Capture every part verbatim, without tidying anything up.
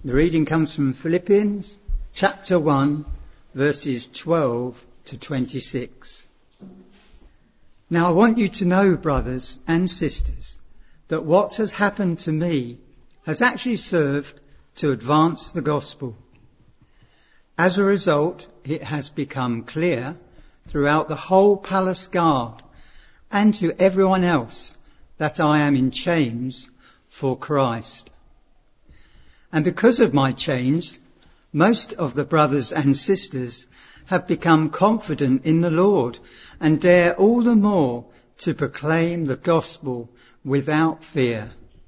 The reading comes from Philippians chapter one, verses twelve to twenty-six. Now I want you to know, brothers and sisters, that what has happened to me has actually served to advance the gospel. As a result, it has become clear throughout the whole palace guard and to everyone else that I am in chains for Christ. And because of my chains, most of the brothers and sisters have become confident in the Lord and dare all the more to proclaim the gospel without fear.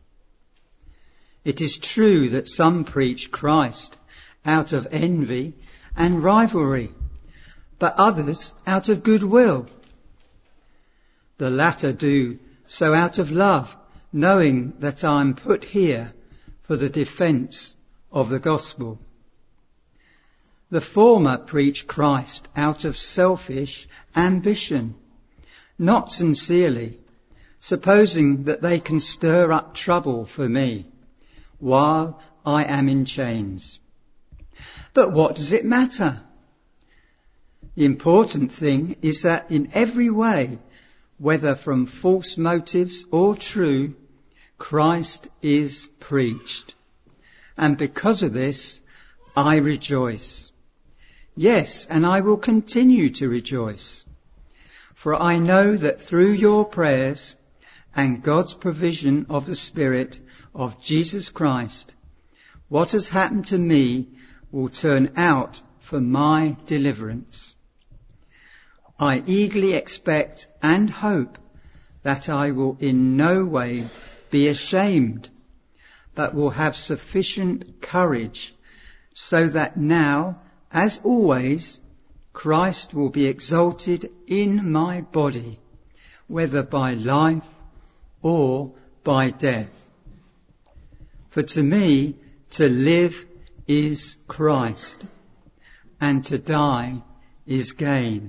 It is true that some preach Christ out of envy and rivalry, but others out of goodwill. The latter do so out of love, knowing that I am put here for the defence of the gospel. The former preach Christ out of selfish ambition, not sincerely, supposing that they can stir up trouble for me while I am in chains. But what does it matter? The important thing is that in every way, whether from false motives or true, Christ is preached. And because of this, I rejoice. Yes, and I will continue to rejoice. For I know that through your prayers and God's provision of the Spirit of Jesus Christ, what has happened to me will turn out for my deliverance. I eagerly expect and hope that I will in no way be ashamed, but will have sufficient courage, so that now, as always, Christ will be exalted in my body, whether by life or by death. For to me, to live is Christ, and to die is gain.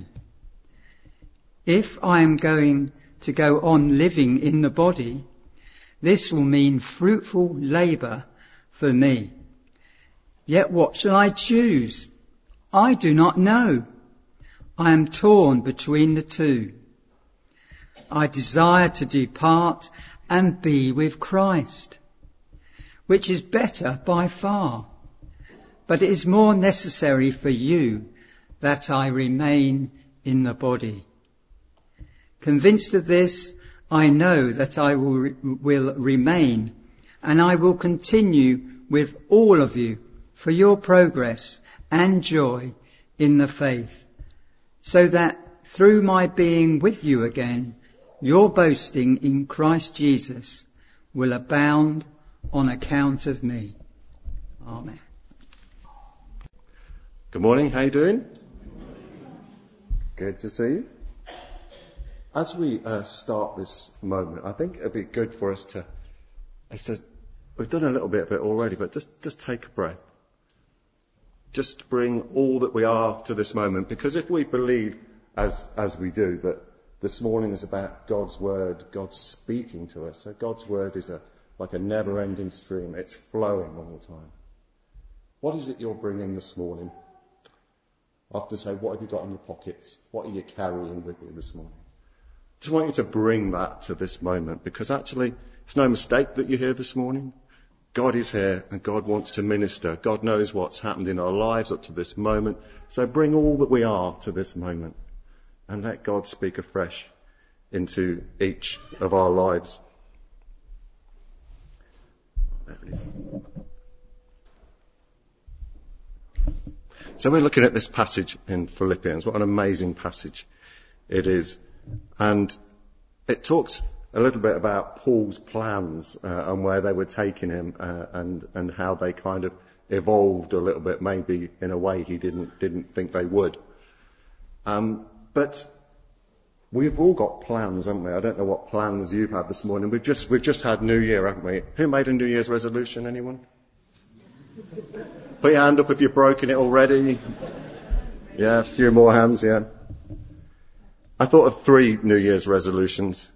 If I am going to go on living in the body, this will mean fruitful labour for me. Yet what shall I choose? I do not know. I am torn between the two. I desire to depart and be with Christ, which is better by far. But it is more necessary for you that I remain in the body. Convinced of this, I know that I will, re- will remain, and I will continue with all of you for your progress and joy in the faith, so that through my being with you again, your boasting in Christ Jesus will abound on account of me. Amen. Good morning, how you doing? Good to see you. As we uh, start this moment, I think it'd be good for us to, I said, we've done a little bit of it already, but just, just take a breath. Just bring all that we are to this moment, because if we believe, as as we do, that this morning is about God's word, God speaking to us, so God's word is a like a never-ending stream, it's flowing all the time. What is it you're bringing this morning? I have to say, what have you got in your pockets? What are you carrying with you this morning? I just want you to bring that to this moment, because actually it's no mistake that you're here this morning. God is here and God wants to minister. God knows what's happened in our lives up to this moment. So bring all that we are to this moment and let God speak afresh into each of our lives. There it is. So we're looking at this passage in Philippians. What an amazing passage it is. And it talks a little bit about Paul's plans uh, and where they were taking him uh, and and how they kind of evolved a little bit, maybe in a way he didn't didn't think they would. Um, but we've all got plans, haven't we? I don't know what plans you've had this morning. We've just we've just had New Year, haven't we? Who made a New Year's resolution? Anyone? Put your hand up if you've broken it already. Yeah, a few more hands. Yeah. I thought of three New Year's resolutions.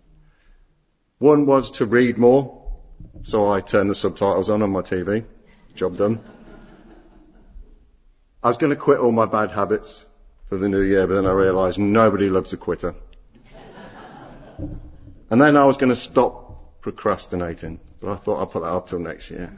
One was to read more, so I turned the subtitles on on my T V. Job done. I was going to quit all my bad habits for the new year, but then I realised nobody loves a quitter. And then I was going to stop procrastinating, but I thought I'll put that off till next year.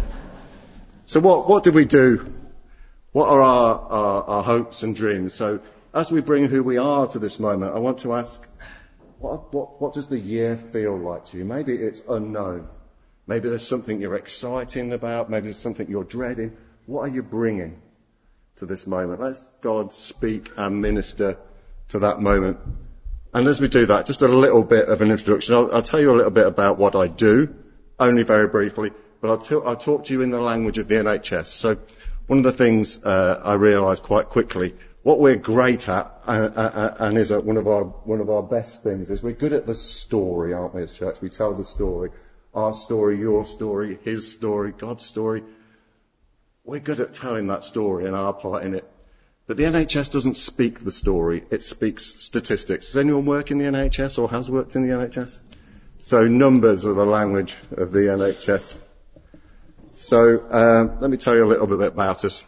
So what, what did we do? What are our, our, our hopes and dreams? So as we bring who we are to this moment, I want to ask, what, what, what does the year feel like to you? Maybe it's unknown. Maybe there's something you're excited about. Maybe there's something you're dreading. What are you bringing to this moment? Let's God speak and minister to that moment. And as we do that, just a little bit of an introduction. I'll, I'll tell you a little bit about what I do, only very briefly, but I'll, t- I'll talk to you in the language of the N H S. So one of the things uh, I realised quite quickly, what we're great at, uh, uh, and is one of our one of our best things, is we're good at the story, aren't we, as church? We tell the story. Our story, your story, his story, God's story. We're good at telling that story and our part in it. But the N H S doesn't speak the story, it speaks statistics. Does anyone work in the N H S or has worked in the N H S? So numbers are the language of the N H S. So um, let me tell you a little bit about us.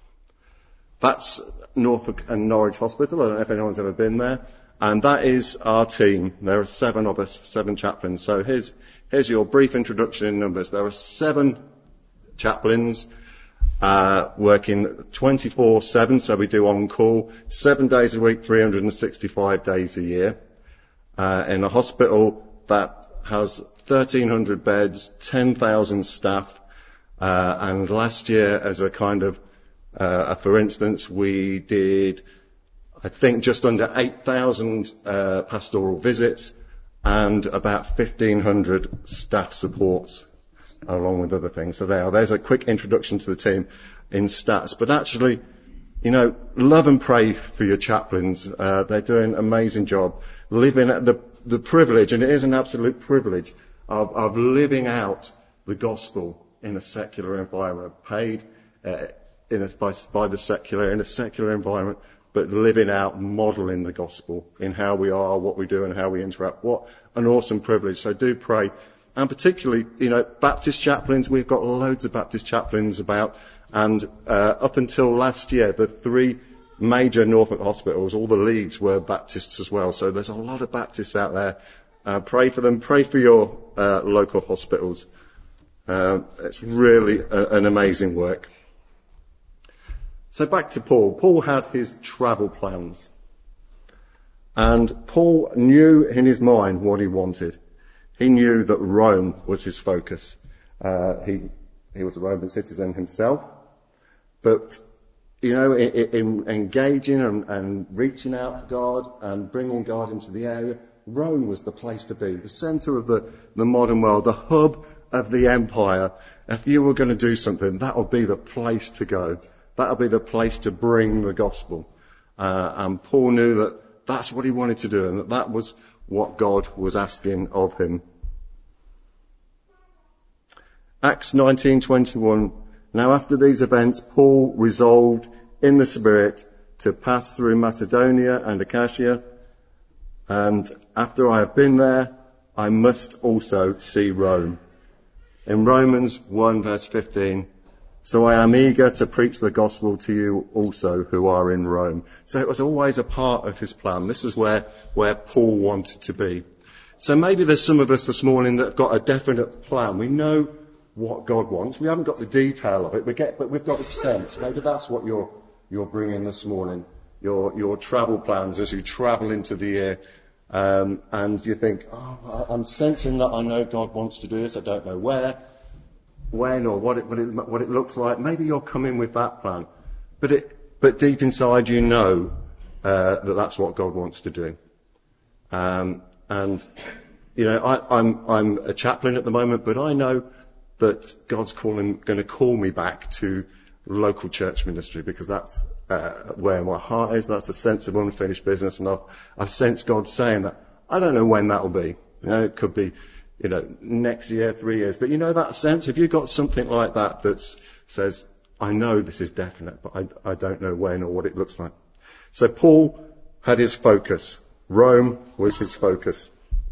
That's Norfolk and Norwich Hospital. I don't know if anyone's ever been there. And that is our team. There are seven of us, seven chaplains. So here's, here's your brief introduction in numbers. There are seven chaplains uh, working twenty-four seven, so we do on call, seven days a week, three hundred sixty-five days a year, uh, in a hospital that has thirteen hundred beds, ten thousand staff, uh, and last year, as a kind of, uh, for instance, we did, I think, just under eight thousand uh, pastoral visits and about fifteen hundred staff supports, along with other things. So there, there's a quick introduction to the team in stats. But actually, you know, love and pray for your chaplains. Uh, they're doing an amazing job, living at the, the privilege, and it is an absolute privilege, of, of living out the gospel in a secular environment, paid uh, in a, by, by the secular, in a secular environment, but living out, modelling the gospel in how we are, what we do, and how we interact. What an awesome privilege. So do pray. And particularly, you know, Baptist chaplains, we've got loads of Baptist chaplains about. And uh, up until last year, the three major Norfolk hospitals, all the leads were Baptists as well. So there's a lot of Baptists out there. Uh, pray for them. Pray for your uh, local hospitals. Uh, it's really a, an amazing work. So back to Paul. Paul had his travel plans. And Paul knew in his mind what he wanted. He knew that Rome was his focus. Uh, he he was a Roman citizen himself, but you know, in, in engaging and, and reaching out to God and bringing God into the area, Rome was the place to be, the centre of the, the modern world, the hub of the empire. If you were going to do something, that would be the place to go. That would be the place to bring the gospel. Uh, and Paul knew that that's what he wanted to do, and that that was what God was asking of him. Acts nineteen twenty-one. Now after these events, Paul resolved in the Spirit to pass through Macedonia and Achaia, and after I have been there, I must also see Rome. In Romans one verse fifteen, so I am eager to preach the gospel to you also who are in Rome. So it was always a part of his plan. This is where, where Paul wanted to be. So maybe there's some of us this morning that have got a definite plan. We know what God wants. We haven't got the detail of it, we get, but we've got a sense. Maybe that's what you're, you're bringing this morning. Your, your travel plans as you travel into the year. Um, and you think, oh, I'm sensing that I know God wants to do this. I don't know where. when or what it, what it what it looks like. Maybe you'll come in with that plan, but it but deep inside you know uh, that that's what God wants to do. Um, and you know, I, I'm I'm a chaplain at the moment, but I know that God's calling going to call me back to local church ministry, because that's uh, where my heart is. That's a sense of unfinished business, and I've I've sensed God saying that. I don't know when that'll be. You know, it could be, you know, next year, three years. But you know that sense? Have you got something like that that says, I know this is definite, but I, I don't know when or what it looks like? So Paul had his focus. Rome was his focus.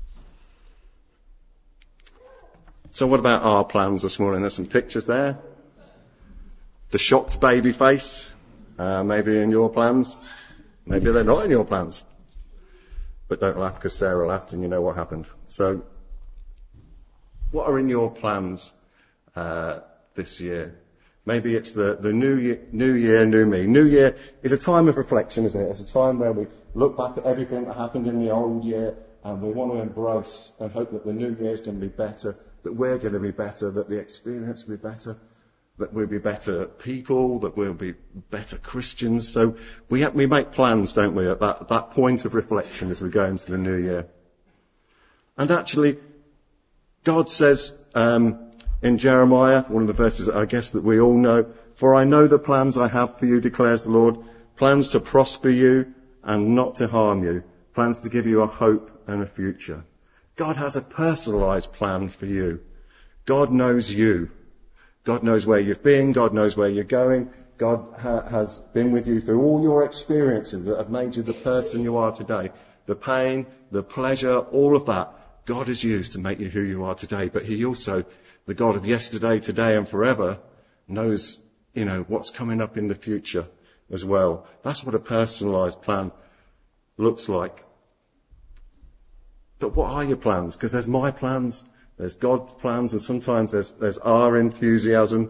So what about our plans this morning? There's some pictures there. The shocked baby face. Uh, maybe in your plans. Maybe they're not in your plans. But don't laugh because Sarah laughed and you know what happened. So, what are in your plans uh, this year? Maybe it's the, the new year, new year, new me. New year is a time of reflection, isn't it? It's a time where we look back at everything that happened in the old year and we want to embrace and hope that the new year is going to be better, that we're going to be better, that the experience will be better, that we'll be better people, that we'll be better Christians. So we have, we make plans, don't we, at that, that point of reflection as we go into the new year. And actually, God says um, in Jeremiah, one of the verses I guess that we all know, "For I know the plans I have for you, declares the Lord, plans to prosper you and not to harm you, plans to give you a hope and a future." God has a personalised plan for you. God knows you. God knows where you've been. God knows where you're going. God ha- has been with you through all your experiences that have made you the person you are today. The pain, the pleasure, all of that. God has used to make you who you are today. But he also, the God of yesterday, today and forever, knows, you know, what's coming up in the future as well. That's what a personalised plan looks like. But what are your plans? Because there's my plans, there's God's plans, and sometimes there's, there's our enthusiasm.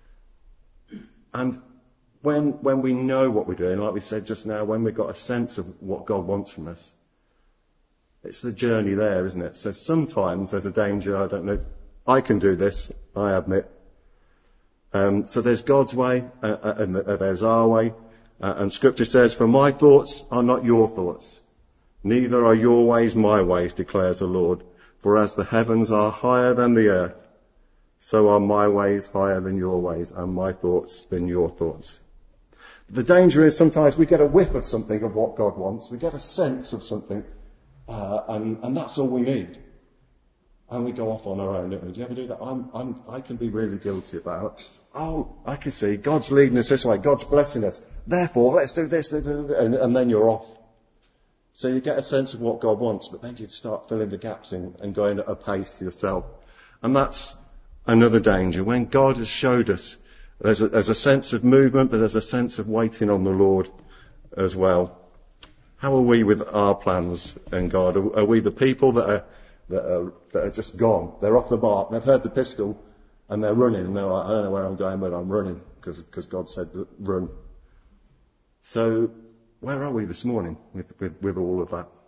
And when, when we know what we're doing, like we said just now, when we've got a sense of what God wants from us, it's the journey there, isn't it? So sometimes there's a danger, I don't know, I can do this, I admit. Um, so there's God's way, uh, and there's our way. Uh, and Scripture says, "For my thoughts are not your thoughts, neither are your ways my ways, declares the Lord. For as the heavens are higher than the earth, so are my ways higher than your ways, and my thoughts than your thoughts." The danger is sometimes we get a whiff of something of what God wants. We get a sense of something, uh, and, and that's all we need. And we go off on our own, don't we? Do you ever do that? I'm, I'm, I can be really guilty about it. Oh, I can see God's leading us this way. God's blessing us. Therefore, let's do this. And, and then you're off. So you get a sense of what God wants, but then you start filling the gaps in and going at a pace yourself. And that's another danger. When God has showed us, there's a, there's a sense of movement, but there's a sense of waiting on the Lord as well. How are we with our plans and God? Are, are we the people that are, that are, that are just gone? They're off the mark. They've heard the pistol and they're running. And they're like, I don't know where I'm going, but I'm running because, because God said run. So, where are we this morning with, with, with all of that?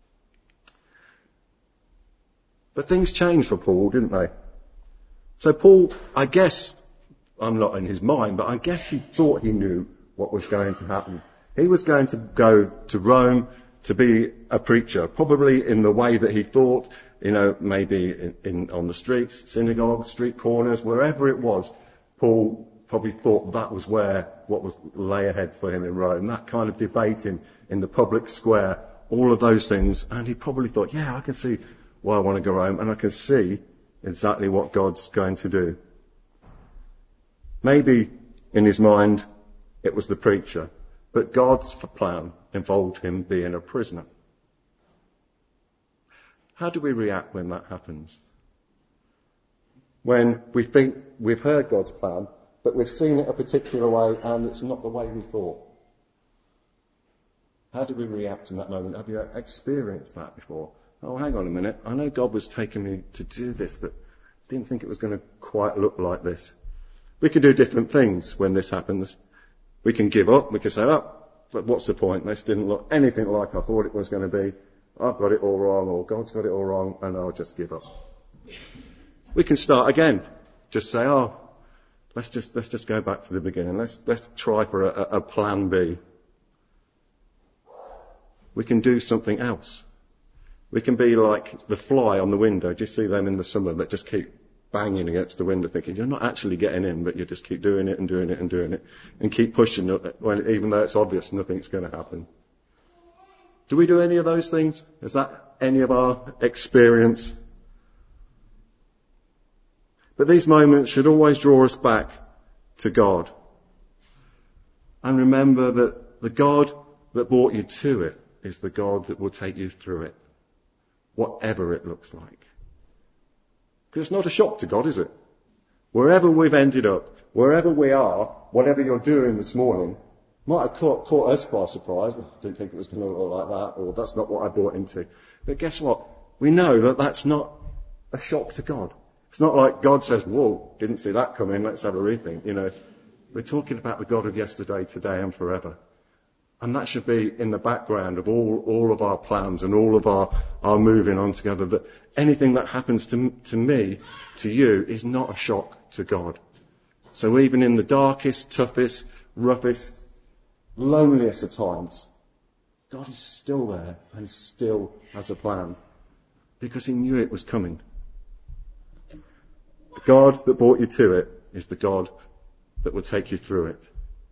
But things changed for Paul, didn't they? So Paul, I guess, I'm not in his mind, but I guess he thought he knew what was going to happen. He was going to go to Rome to be a preacher, probably in the way that he thought, you know, maybe in, in on the streets, synagogues, street corners, wherever it was. Paul probably thought that was where what was lay ahead for him in Rome, that kind of debating in the public square, all of those things. And he probably thought, yeah, I can see why I want to go Rome, and I can see exactly what God's going to do. Maybe in his mind it was the preacher, but God's plan involved him being a prisoner. How do we react when that happens? When we think we've heard God's plan, but we've seen it a particular way and it's not the way we thought. How do we react in that moment? Have you experienced that before? Oh, hang on a minute. I know God was taking me to do this, but I didn't think it was going to quite look like this. We can do different things when this happens. We can give up. We can say, oh, but what's the point? This didn't look anything like I thought it was going to be. I've got it all wrong, or God's got it all wrong, and I'll just give up. We can start again. Just say, oh, let's just let's just go back to the beginning. Let's let's try for a, a plan B. We can do something else. We can be like the fly on the window. Do you see them in the summer that just keep banging against the window, thinking you're not actually getting in, but you just keep doing it and doing it and doing it, and keep pushing it when even though it's obvious nothing's going to happen. Do we do any of those things? Is that any of our experience? But these moments should always draw us back to God. And remember that the God that brought you to it is the God that will take you through it, whatever it looks like. Because it's not a shock to God, is it? Wherever we've ended up, wherever we are, whatever you're doing this morning, Might have caught, caught us by surprise. I didn't think it was going to look like that, or that's not what I bought into. But guess what? We know that that's not a shock to God. It's not like God says, whoa, didn't see that coming, let's have a rethink. You know, we're talking about the God of yesterday, today and forever. And that should be in the background of all, all of our plans and all of our, our moving on together, that anything that happens to, to me, to you, is not a shock to God. So even in the darkest, toughest, roughest, loneliest of times, God is still there and still has a plan, because he knew it was coming. The God that brought you to it is the God that will take you through it.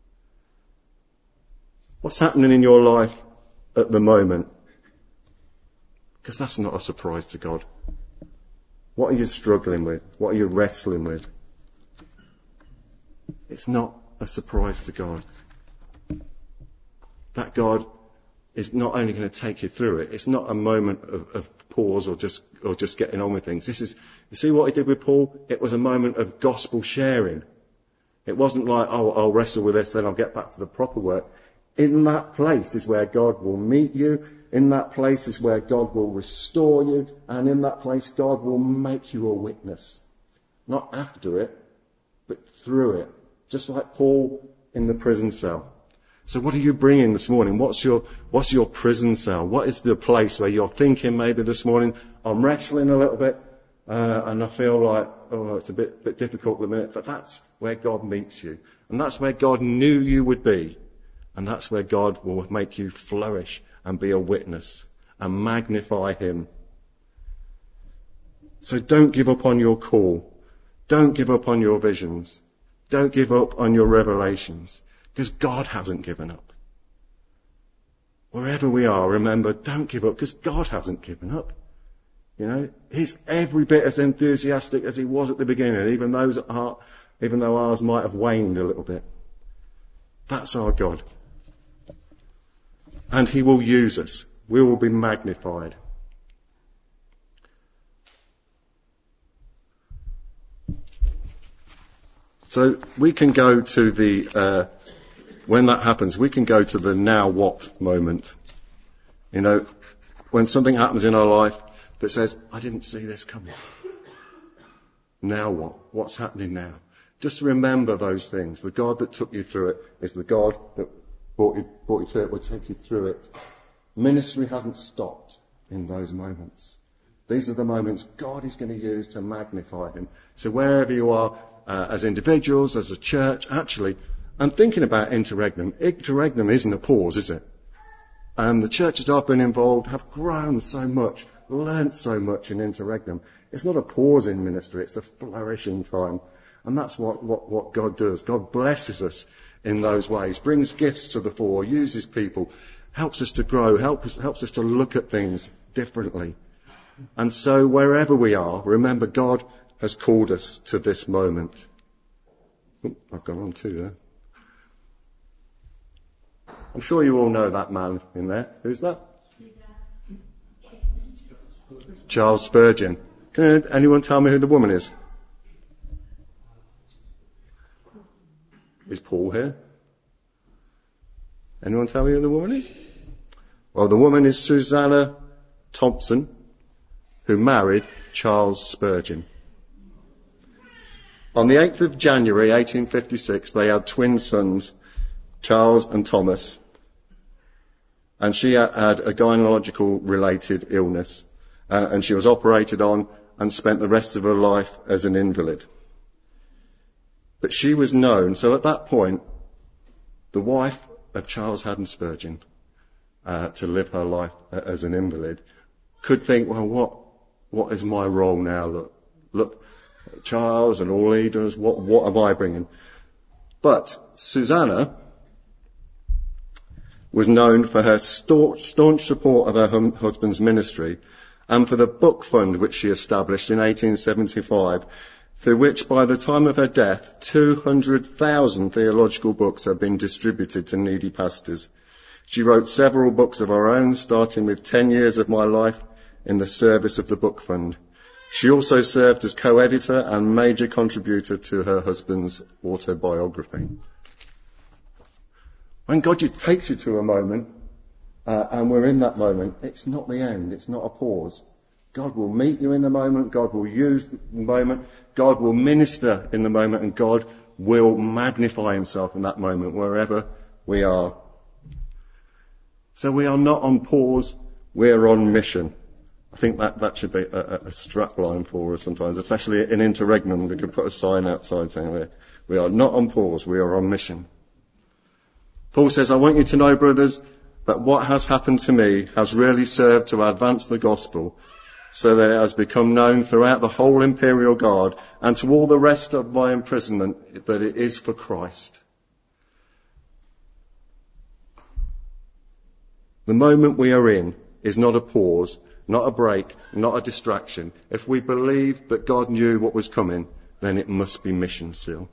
What's happening in your life at the moment? Because that's not a surprise to God. What are you struggling with? What are you wrestling with? It's not a surprise to God. That God is not only going to take you through it, it's not a moment of, of pause or just or just getting on with things. This is, you see what he did with Paul? It was a moment of gospel sharing. It wasn't like, oh, I'll wrestle with this, then I'll get back to the proper work. In that place is where God will meet you. In that place is where God will restore you. And in that place, God will make you a witness. Not after it, but through it. Just like Paul in the prison cell. So what are you bringing this morning? What's your, what's your prison cell? What is the place where you're thinking maybe this morning, I'm wrestling a little bit, uh, and I feel like, oh, it's a bit, bit difficult at the minute, but that's where God meets you. And that's where God knew you would be. And that's where God will make you flourish and be a witness and magnify him. So don't give up on your call. Don't give up on your visions. Don't give up on your revelations, because God hasn't given up. Wherever we are, remember, don't give up, because God hasn't given up. You know, he's every bit as enthusiastic as he was at the beginning, even those are, even though ours might have waned a little bit. That's our God. And he will use us. We will be magnified. So we can go to the, uh, when that happens, we can go to the now what moment. You know, when something happens in our life that says, I didn't see this coming. Now what? What's happening now? Just remember those things. The God that took you through it is the God that brought you, brought you to it, will take you through it. Ministry hasn't stopped in those moments. These are the moments God is going to use to magnify him. So wherever you are, uh, as individuals, as a church, actually, I'm thinking about Interregnum. Interregnum isn't a pause, is it? And the churches I've been involved have grown so much, learnt so much in Interregnum. It's not a pause in ministry, it's a flourishing time. And that's what, what, what God does. God blesses us in those ways, brings gifts to the fore, uses people, helps us to grow, helps, helps us to look at things differently. And so wherever we are, remember God has called us to this moment. Oh, I've gone on too there. I'm sure you all know that man in there. Who's that? Charles Spurgeon. Can anyone tell me who the woman is? Is Paul here? Anyone tell me who the woman is? Well, the woman is Susanna Thompson, who married Charles Spurgeon. On the eighth of January eighteen fifty-six, they had twin sons, Charles and Thomas, and she had a gynecological related illness, uh, and she was operated on and spent the rest of her life as an invalid. But she was known, so at that point, the wife of Charles Haddon Spurgeon, uh, to live her life as an invalid, could think, well, what, what is my role now? Look, look, Charles and all he does, what, what am I bringing? But Susanna was known for her staunch, staunch support of her hum, husband's ministry and for the book fund which she established in eighteen seventy-five, through which, by the time of her death, two hundred thousand theological books have been distributed to needy pastors. She wrote several books of her own, starting with ten years of My Life in the service of the book fund. She also served as co-editor and major contributor to her husband's autobiography. When God takes you to a moment, uh, and we're in that moment, it's not the end, it's not a pause. God will meet you in the moment, God will use the moment, God will minister in the moment, and God will magnify himself in that moment, wherever we are. So we are not on pause, we're on mission. I think that, that should be a, a strap line for us sometimes, especially in interregnum. We could put a sign outside saying we, we are not on pause, we are on mission. Paul says, I want you to know, brothers, that what has happened to me has really served to advance the gospel, so that it has become known throughout the whole imperial guard and to all the rest of my imprisonment that it is for Christ. The moment we are in is not a pause, not a break, not a distraction. If we believe that God knew what was coming, then it must be mission still.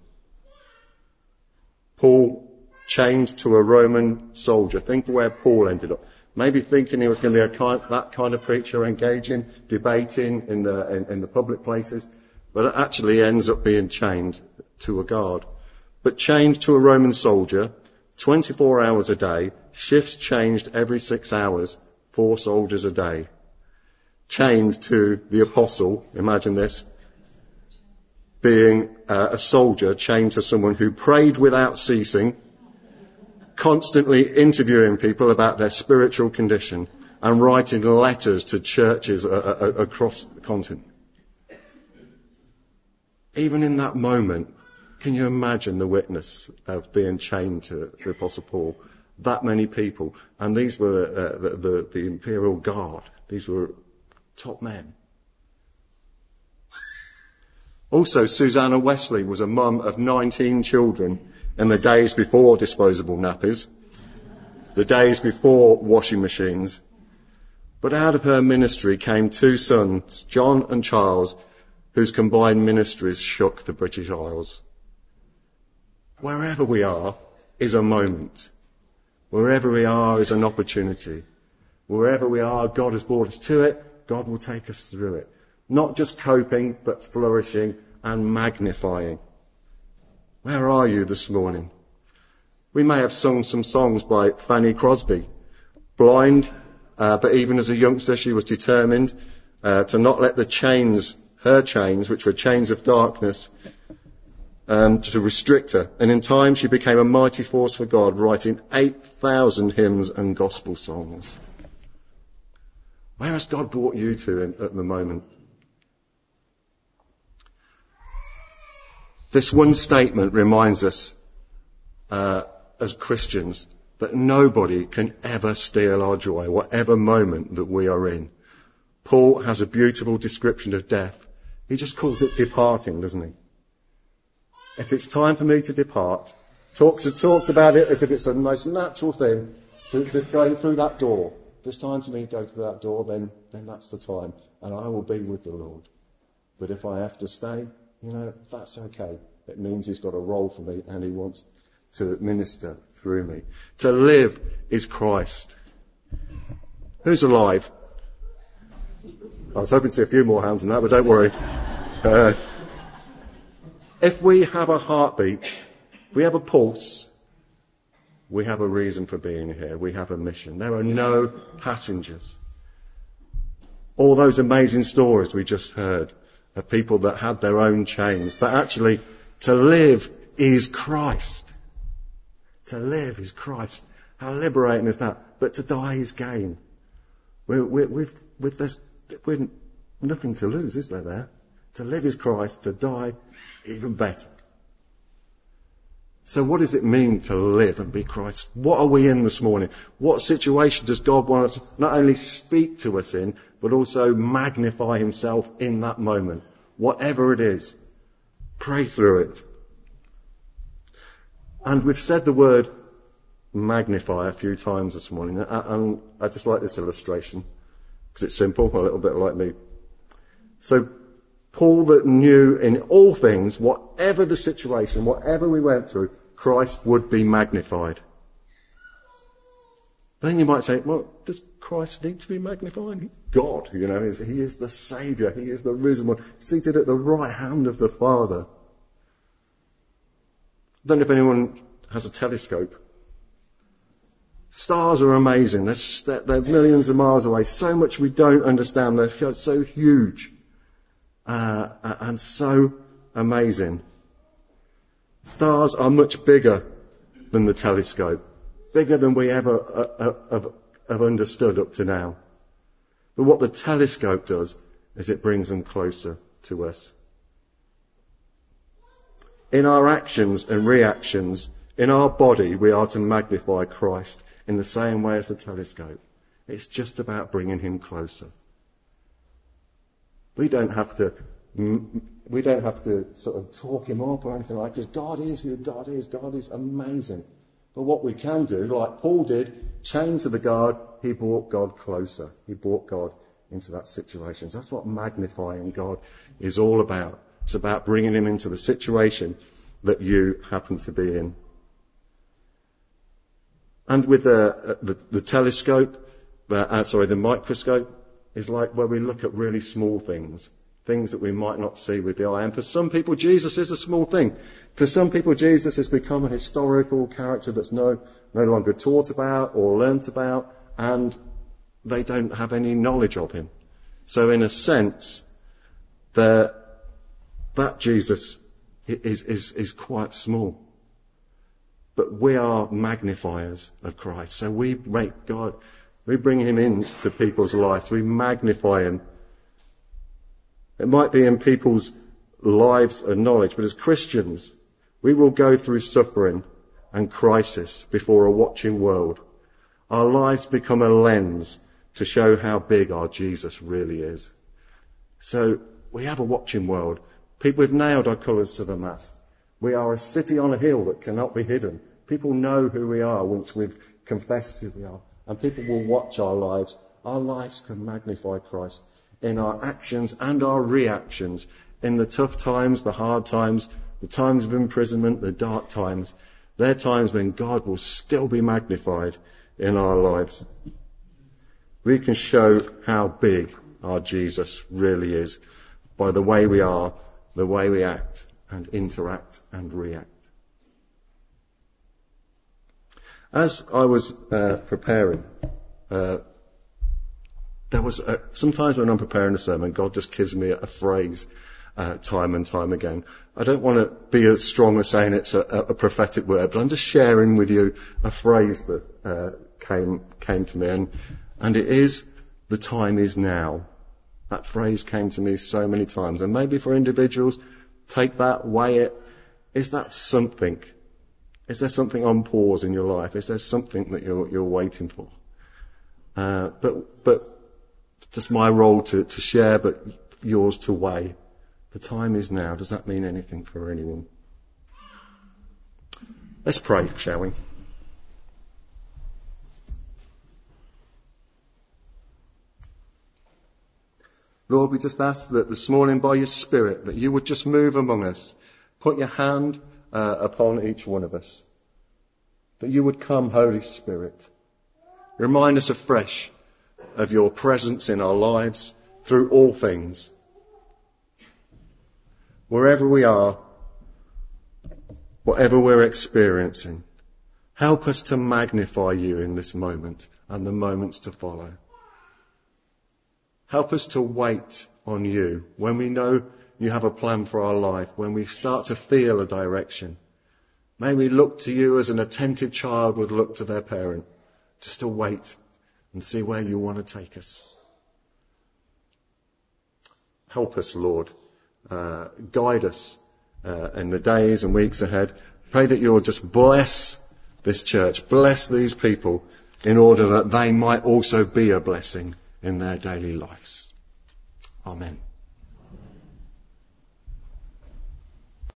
Paul chained to a Roman soldier. Think of where Paul ended up. Maybe thinking he was going to be a kind, that kind of preacher, engaging, debating in the in, in the public places, but it actually ends up being chained to a guard. But chained to a Roman soldier, twenty-four hours a day, shifts changed every six hours, four soldiers a day. Chained to the apostle, imagine this, being uh, a soldier chained to someone who prayed without ceasing, constantly interviewing people about their spiritual condition and writing letters to churches uh, uh, across the continent. Even in that moment, can you imagine the witness of being chained to the Apostle Paul? That many people. And these were uh, the, the, the imperial guard. These were top men. Also, Susanna Wesley was a mum of nineteen children in the days before disposable nappies, the days before washing machines. But out of her ministry came two sons, John and Charles, whose combined ministries shook the British Isles. Wherever we are is a moment. Wherever we are is an opportunity. Wherever we are, God has brought us to it. God will take us through it. Not just coping, but flourishing and magnifying. Where are you this morning? We may have sung some songs by Fanny Crosby. Blind, uh, but even as a youngster she was determined uh, to not let the chains, her chains, which were chains of darkness, um, to restrict her. And in time she became a mighty force for God, writing eight thousand hymns and gospel songs. Where has God brought you to in, at the moment? This one statement reminds us, uh, as Christians, that nobody can ever steal our joy, whatever moment that we are in. Paul has a beautiful description of death. He just calls it departing, doesn't he? If it's time for me to depart, talks, talks about it as if it's the most natural thing, to, to going through that door. If it's time for me to go through that door, then, then that's the time, and I will be with the Lord. But if I have to stay, you know, that's okay. It means he's got a role for me and he wants to minister through me. To live is Christ. Who's alive? I was hoping to see a few more hands than that, but don't worry. Uh, if we have a heartbeat, if we have a pulse, we have a reason for being here. We have a mission. There are no passengers. All those amazing stories we just heard of people that had their own chains. But actually, to live is Christ. To live is Christ. How liberating is that? But to die is gain. We're, we're, we've, with this, we're nothing to lose, is there there? To live is Christ. To die, even better. So what does it mean to live and be Christ? What are we in this morning? What situation does God want us to not only speak to us in, but also magnify himself in that moment? Whatever it is, pray through it. And we've said the word magnify a few times this morning, and I just like this illustration because it's simple, a little bit like me. So Paul that knew in all things, whatever the situation, whatever we went through, Christ would be magnified. Then you might say, well, does Christ need to be magnified? He's God, you know, he is the Saviour, he is the risen one, seated at the right hand of the Father. I don't know if anyone has a telescope. Stars are amazing. They're, they're millions of miles away. So much we don't understand. They're so huge uh, and so amazing. Stars are much bigger than the telescope, bigger than we ever uh, have, have understood up to now. But what the telescope does is it brings them closer to us. In our actions and reactions, in our body, we are to magnify Christ in the same way as the telescope. It's just about bringing him closer. We don't have to, we don't have to sort of talk him up or anything like that. God is who God is. God is amazing. But what we can do, like Paul did, chained to the guard, he brought God closer. He brought God into that situation. That's what magnifying God is all about. It's about bringing him into the situation that you happen to be in. And with the, the, the telescope, uh, uh, sorry, the microscope is like where we look at really small things, things that we might not see with the eye. And for some people, Jesus is a small thing. For some people, Jesus has become a historical character that's no, no longer taught about or learnt about, and they don't have any knowledge of him. So in a sense, the, that Jesus is, is, is quite small. But we are magnifiers of Christ. So we make God, we bring him into people's lives. We magnify him. It might be in people's lives and knowledge, but as Christians, we will go through suffering and crisis before a watching world. Our lives become a lens to show how big our Jesus really is. So we have a watching world. People have nailed our colours to the mast. We are a city on a hill that cannot be hidden. People know who we are once we've confessed who we are. And people will watch our lives. Our lives can magnify Christ in our actions and our reactions, in the tough times, the hard times, the times of imprisonment, the dark times. They're times when God will still be magnified in our lives. We can show how big our Jesus really is by the way we are, the way we act and interact and react. As I was uh, preparing, uh, there was a, sometimes when I'm preparing a sermon, God just gives me a, a phrase uh, time and time again. I don't want to be as strong as saying it's a, a prophetic word, but I'm just sharing with you a phrase that uh, came came to me, and and it is, the time is now. That phrase came to me so many times, and maybe for individuals, take that, weigh it. Is that something? Is there something on pause in your life? Is there something that you're, you're waiting for? Uh, but, but just my role to, to share, but yours to weigh. The time is now. Does that mean anything for anyone? Let's pray, shall we? Lord, we just ask that this morning by your Spirit that you would just move among us. Put your hand uh, upon each one of us. That you would come, Holy Spirit. Remind us afresh of your presence in our lives through all things. Wherever we are, whatever we're experiencing, help us to magnify you in this moment and the moments to follow. Help us to wait on you when we know you have a plan for our life, when we start to feel a direction. May we look to you as an attentive child would look to their parent, just to wait and see where you want to take us. Help us, Lord. Uh, guide us uh, in the days and weeks ahead. Pray that you'll just bless this church, bless these people in order that they might also be a blessing in their daily lives. Amen.